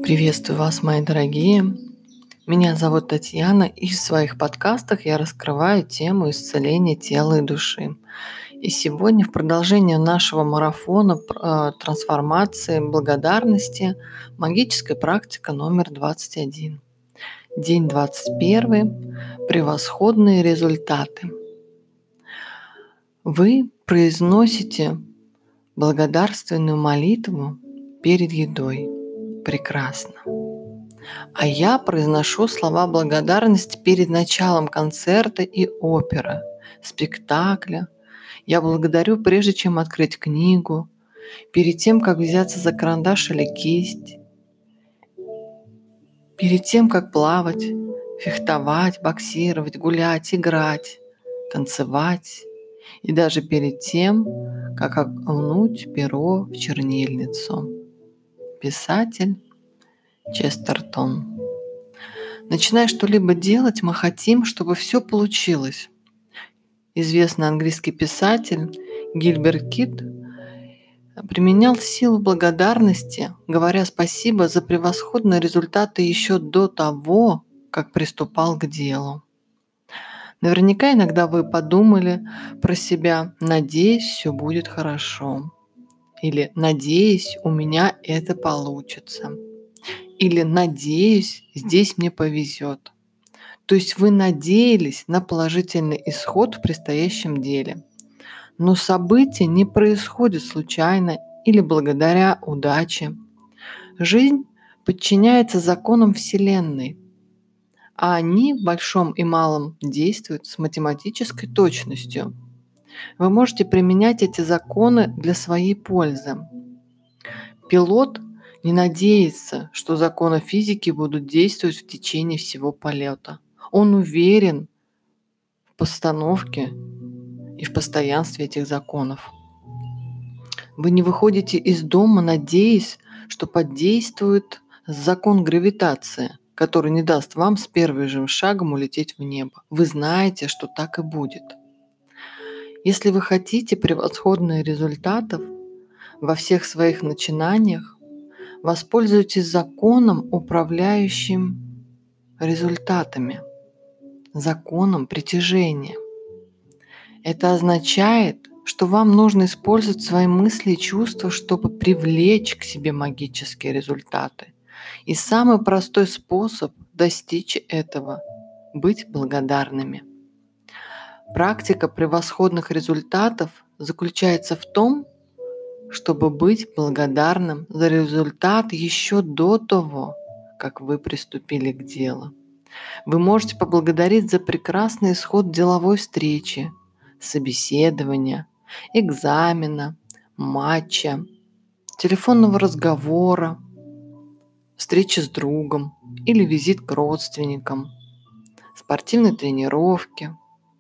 Приветствую вас, мои дорогие. Меня зовут Татьяна, и в своих подкастах я раскрываю тему исцеления тела и души. И сегодня в продолжение нашего марафона трансформации благодарности магическая практика номер 21. День 21. Превосходные результаты. Вы произносите благодарственную молитву перед едой. Прекрасно. А я произношу слова благодарности перед началом концерта и оперы, спектакля. Я благодарю, прежде чем открыть книгу, перед тем, как взяться за карандаш или кисть, перед тем, как плавать, фехтовать, боксировать, гулять, играть, танцевать, и даже перед тем, как окунуть перо в чернильницу. Писатель Честертон. Начиная что-либо делать, мы хотим, чтобы все получилось. Известный английский писатель Гильберт Кит применял силу благодарности, говоря спасибо за превосходные результаты еще до того, как приступал к делу. Наверняка иногда вы подумали про себя: «Надеюсь, все будет хорошо», или «Надеюсь, у меня это получится», или «Надеюсь, здесь мне повезет». То есть вы надеялись на положительный исход в предстоящем деле. Но события не происходят случайно или благодаря удаче. Жизнь подчиняется законам Вселенной, а они в большом и малом действуют с математической точностью. Вы можете применять эти законы для своей пользы. Пилот не надеется, что законы физики будут действовать в течение всего полета. Он уверен в постановке и в постоянстве этих законов. Вы не выходите из дома, надеясь, что подействует закон гравитации, который не даст вам с первым же шагом улететь в небо. Вы знаете, что так и будет. Если вы хотите превосходных результатов во всех своих начинаниях, воспользуйтесь законом, управляющим результатами, законом притяжения. Это означает, что вам нужно использовать свои мысли и чувства, чтобы привлечь к себе магические результаты. И самый простой способ достичь этого – быть благодарными. Практика превосходных результатов заключается в том, чтобы быть благодарным за результат еще до того, как вы приступили к делу. Вы можете поблагодарить за прекрасный исход деловой встречи, собеседования, экзамена, матча, телефонного разговора, встречи с другом или визит к родственникам, спортивной тренировки,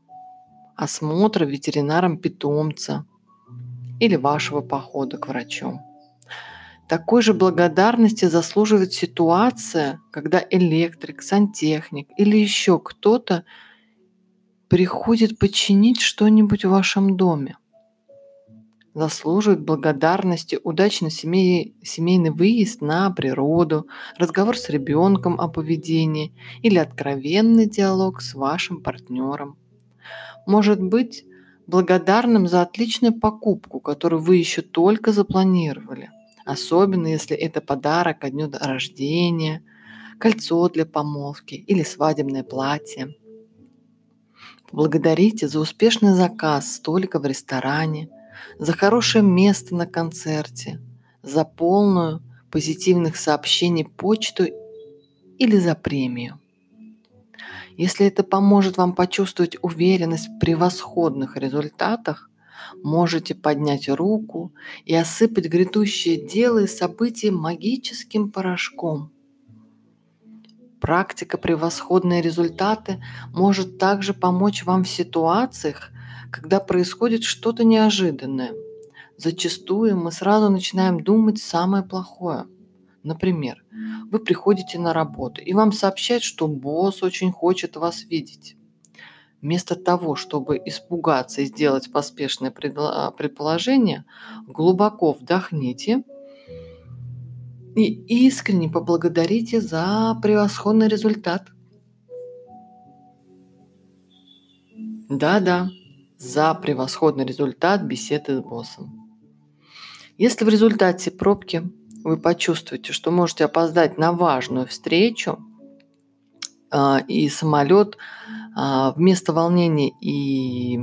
осмотра ветеринаром питомца или вашего похода к врачу. Такой же благодарности заслуживает ситуация, когда электрик, сантехник или еще кто-то приходит починить что-нибудь в вашем доме. Заслуживает благодарности удачный семейный выезд на природу, разговор с ребенком о поведении или откровенный диалог с вашим партнером. Может быть благодарным за отличную покупку, которую вы еще только запланировали, особенно если это подарок ко дню рождения, кольцо для помолвки или свадебное платье. Поблагодарите за успешный заказ столика в ресторане, за хорошее место на концерте, за полную позитивных сообщений почту или за премию. Если это поможет вам почувствовать уверенность в превосходных результатах, можете поднять руку и осыпать грядущее дело и события магическим порошком. Практика «Превосходные результаты» может также помочь вам в ситуациях, когда происходит что-то неожиданное. Зачастую мы сразу начинаем думать самое плохое. Например, вы приходите на работу, и вам сообщают, что босс очень хочет вас видеть. Вместо того, чтобы испугаться и сделать поспешное предположение, глубоко вдохните и искренне поблагодарите за превосходный результат. Да-да, за превосходный результат беседы с боссом. Если в результате пробки вы почувствуете, что можете опоздать на важную встречу, и самолет вместо волнения и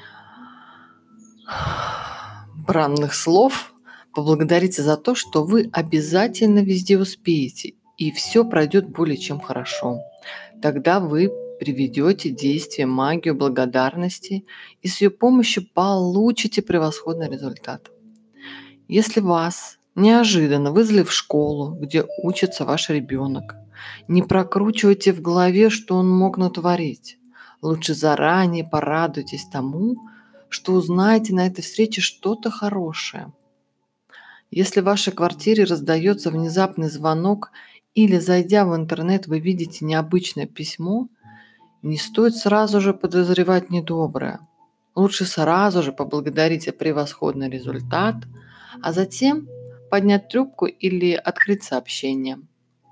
бранных слов поблагодарите за то, что вы обязательно везде успеете, и все пройдет более чем хорошо. Тогда вы приведете действие магию благодарности и с ее помощью получите превосходный результат. Если вас неожиданно вызвали в школу, где учится ваш ребенок, не прокручивайте в голове, что он мог натворить. Лучше заранее порадуйтесь тому, что узнаете на этой встрече что-то хорошее. Если в вашей квартире раздается внезапный звонок или, зайдя в интернет, вы видите необычное письмо, не стоит сразу же подозревать недоброе. Лучше сразу же поблагодарить за превосходный результат, а затем поднять трубку или открыть сообщение.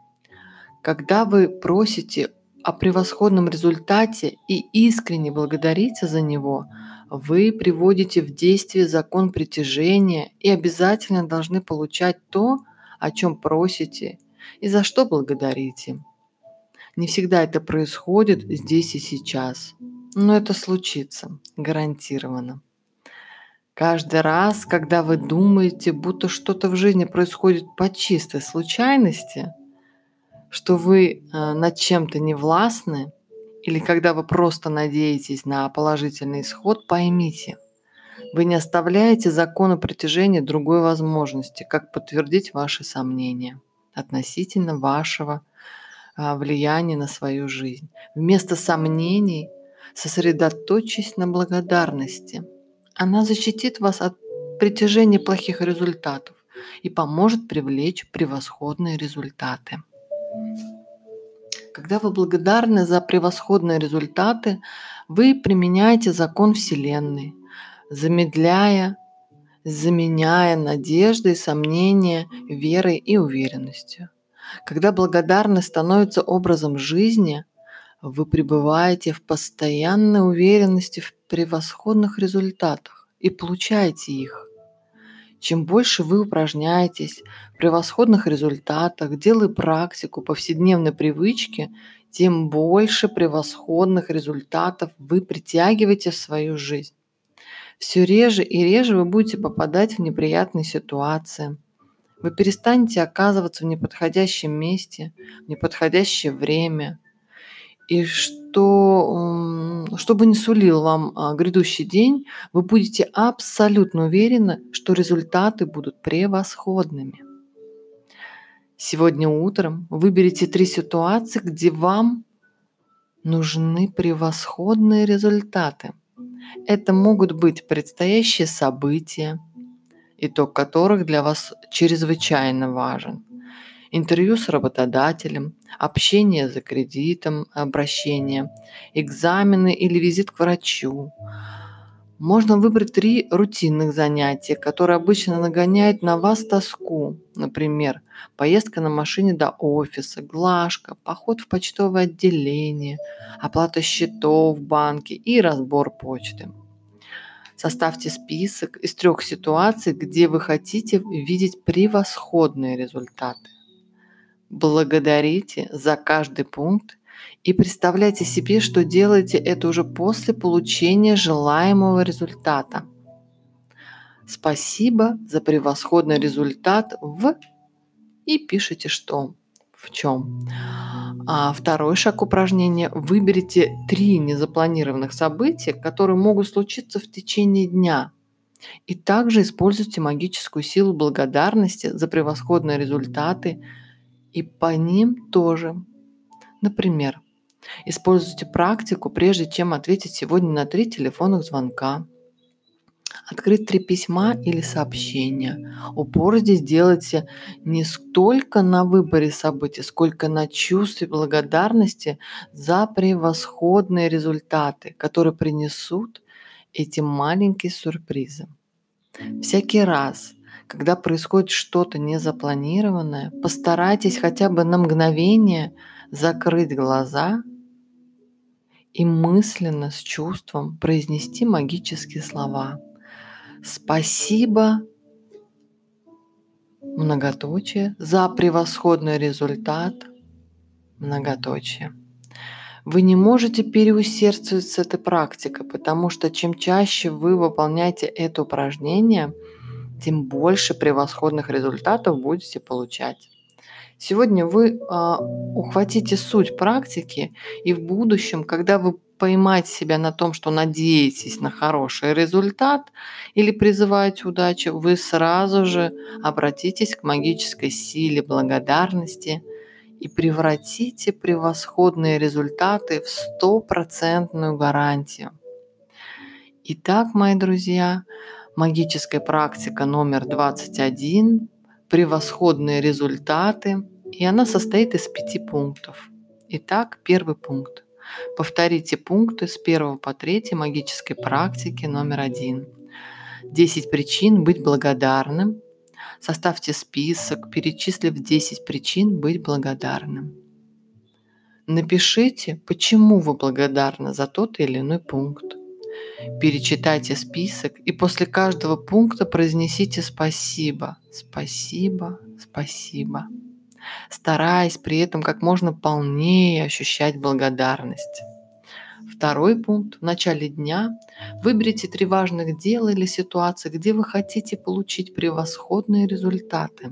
Когда вы просите о превосходном результате и искренне благодарите за него, вы приводите в действие закон притяжения и обязательно должны получать то, о чем просите и за что благодарите. Не всегда это происходит здесь и сейчас, но это случится, гарантированно. Каждый раз, когда вы думаете, будто что-то в жизни происходит по чистой случайности, что вы над чем-то не властны, или когда вы просто надеетесь на положительный исход, поймите, вы не оставляете закону притяжения другой возможности, как подтвердить ваши сомнения относительно вашего влияния на свою жизнь. Вместо сомнений сосредоточьтесь на благодарности. Она защитит вас от притяжения плохих результатов и поможет привлечь превосходные результаты. Когда вы благодарны за превосходные результаты, вы применяете закон Вселенной, заменяя надежды и сомнения верой и уверенностью. Когда благодарность становится образом жизни, вы пребываете в постоянной уверенности в превосходных результатах и получаете их. Чем больше вы упражняетесь в превосходных результатах, делая практику повседневной привычки, тем больше превосходных результатов вы притягиваете в свою жизнь. Все реже и реже вы будете попадать в неприятные ситуации. Вы перестанете оказываться в неподходящем месте, в неподходящее время. И что бы ни сулил вам грядущий день, вы будете абсолютно уверены, что результаты будут превосходными. Сегодня утром выберите 3 ситуации, где вам нужны превосходные результаты. Это могут быть предстоящие события, итог которых для вас чрезвычайно важен. Интервью с работодателем, общение за кредитом, обращение, экзамены или визит к врачу. Можно выбрать 3 рутинных занятия, которые обычно нагоняют на вас тоску. Например, поездка на машине до офиса, глажка, поход в почтовое отделение, оплата счетов в банке и разбор почты. Составьте список из 3 ситуаций, где вы хотите видеть превосходные результаты. Благодарите за каждый пункт и представляйте себе, что делаете это уже после получения желаемого результата. Спасибо за превосходный результат и пишите, что в чем. А второй шаг упражнения. Выберите 3 незапланированных события, которые могут случиться в течение дня. И также используйте магическую силу благодарности за превосходные результаты и по ним тоже. Например, используйте практику, прежде чем ответить сегодня на 3 телефонных звонка. Открыть 3 письма или сообщения. Упор здесь делайте не столько на выборе событий, сколько на чувстве благодарности за превосходные результаты, которые принесут эти маленькие сюрпризы. Всякий раз, когда происходит что-то незапланированное, постарайтесь хотя бы на мгновение закрыть глаза и мысленно с чувством произнести магические слова. Спасибо, многоточие, за превосходный результат, многоточие. Вы не можете переусердствовать с этой практикой, потому что чем чаще вы выполняете это упражнение, тем больше превосходных результатов будете получать. Сегодня вы ухватите суть практики, и в будущем, когда вы поймаете себя на том, что надеетесь на хороший результат или призываете удачу, вы сразу же обратитесь к магической силе благодарности и превратите превосходные результаты в стопроцентную гарантию. Итак, мои друзья, магическая практика номер 21 «Превосходные результаты», и она состоит из 5 пунктов. Итак, первый пункт. Повторите пункты с 1 по 3 магической практики номер 1. 10 причин быть благодарным. Составьте список, перечислив 10 причин быть благодарным. Напишите, почему вы благодарны за тот или иной пункт. Перечитайте список и после каждого пункта произнесите «спасибо», «спасибо», «спасибо», стараясь при этом как можно полнее ощущать благодарность. Второй пункт. В начале дня выберите 3 важных дела или ситуации, где вы хотите получить превосходные результаты.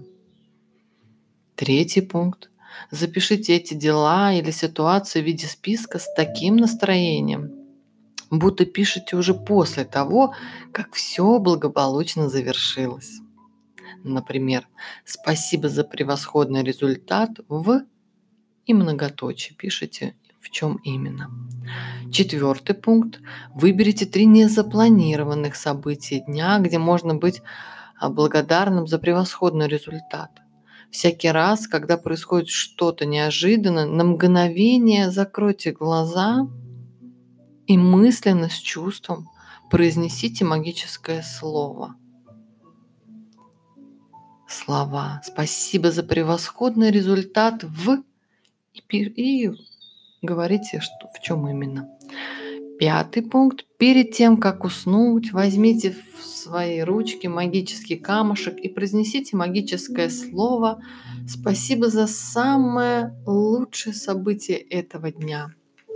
Третий пункт. Запишите эти дела или ситуации в виде списка с таким настроением, будто пишете уже после того, как все благополучно завершилось. Например, «Спасибо за превосходный результат в…» и многоточие пишите, в чем именно. Четвертый пункт. Выберите 3 незапланированных события дня, где можно быть благодарным за превосходный результат. Всякий раз, когда происходит что-то неожиданное, на мгновение закройте глаза и мысленно с чувством произнесите магическое слово. Слова «Спасибо за превосходный результат в…» и говорите, что, в чем именно. Пятый пункт. Перед тем, как уснуть, возьмите в свои ручки магический камушек и произнесите магическое слово «Спасибо за самое лучшее событие этого дня».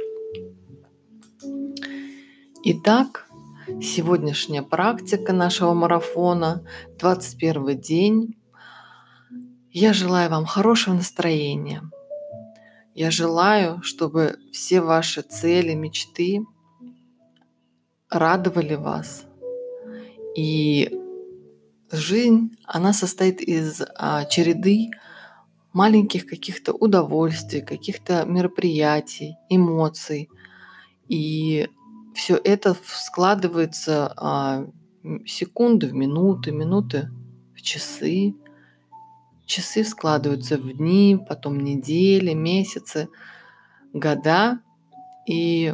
Итак, сегодняшняя практика нашего марафона, 21 день. Я желаю вам хорошего настроения. Я желаю, чтобы все ваши цели, мечты радовали вас. И жизнь, она состоит из череды маленьких каких-то удовольствий, каких-то мероприятий, эмоций. И все это складывается секунды в минуты, минуты в часы. Часы складываются в дни, потом недели, месяцы, года. И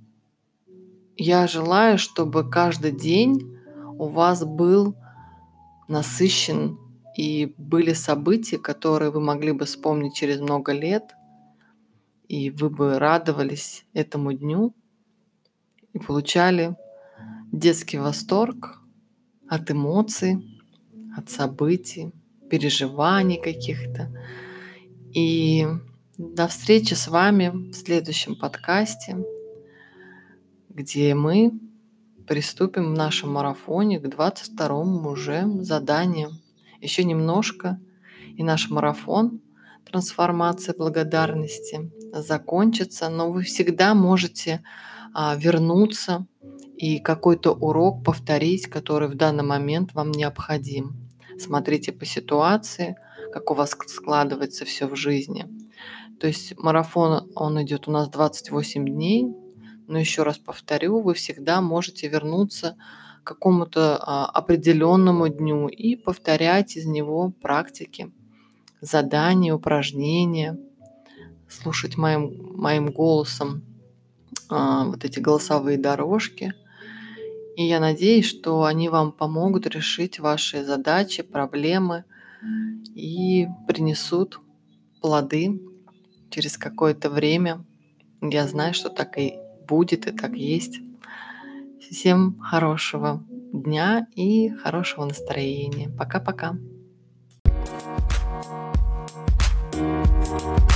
я желаю, чтобы каждый день у вас был насыщен и были события, которые вы могли бы вспомнить через много лет, и вы бы радовались этому дню и получали детский восторг от эмоций, от событий, переживаний каких-то. И до встречи с вами в следующем подкасте, где мы приступим в нашем марафоне к 22-му уже заданию. Еще немножко, и наш марафон трансформации благодарности закончится, но вы всегда можете вернуться и какой-то урок повторить, который в данный момент вам необходим. Смотрите по ситуации, как у вас складывается все в жизни. То есть марафон, он идет у нас 28 дней, но еще раз повторю, вы всегда можете вернуться к какому-то определенному дню и повторять из него практики, задания, упражнения, слушать моим голосом вот эти голосовые дорожки И я надеюсь, что они вам помогут решить ваши задачи, проблемы и принесут плоды через какое-то время. Я знаю, что так и будет, и так есть. Всем хорошего дня и хорошего настроения. Пока-пока.